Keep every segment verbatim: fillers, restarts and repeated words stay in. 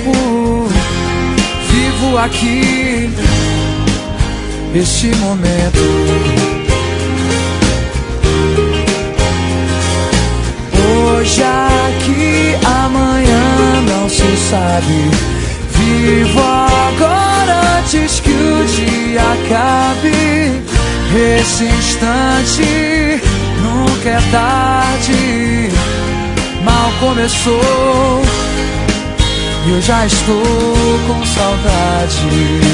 tempo. Vivo aqui este momento. Hoje aqui, amanhã não se sabe. Vivo agora antes que o dia acabe. Esse instante nunca é tarde. Mal começou e eu já estou com saudade.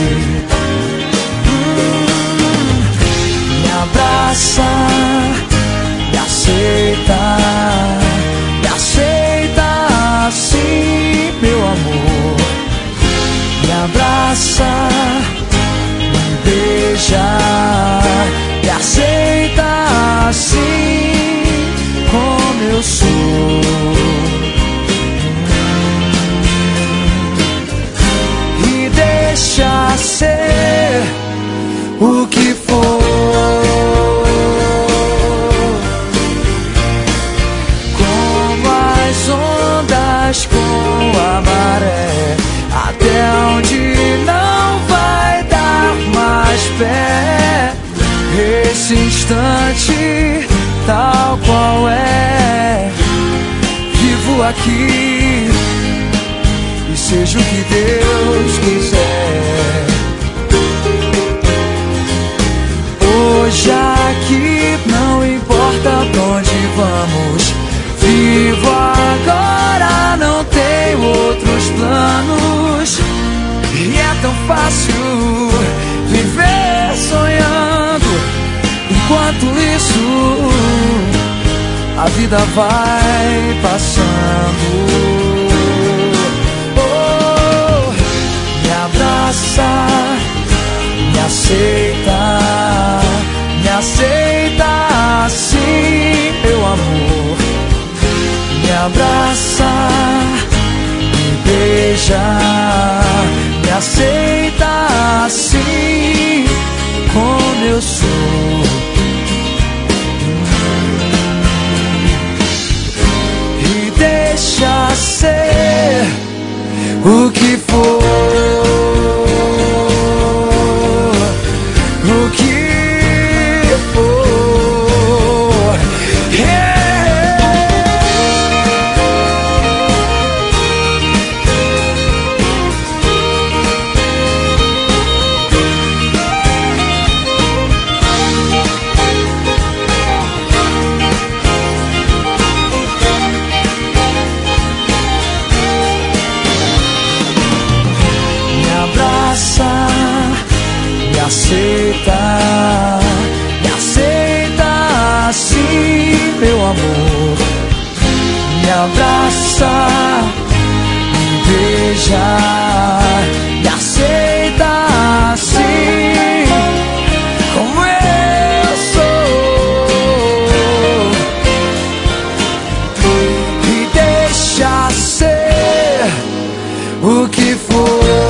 hum, Me abraça, me aceita, me aceita assim, meu amor. Me abraça, me beija, me aceita assim como eu sou. E deixa ser o que for. Como as ondas com a maré, até onde não vai dar mais pé. Esse instante tal qual é, vivo aqui e seja o que Deus quiser. Hoje aqui não importa pra onde vamos. Vivo agora, não tenho outros planos. E é tão fácil viver sonhando. Enquanto isso, a vida vai passando. Oh, me abraça, me aceita, me aceita assim, meu amor. Me abraça, me beija, me aceita assim como eu sou. E deixa ser o que for. O que for. Yeah. Me aceita, me aceita assim, meu amor. Me abraça, me beija, me aceita assim como eu sou. E deixa ser o que for.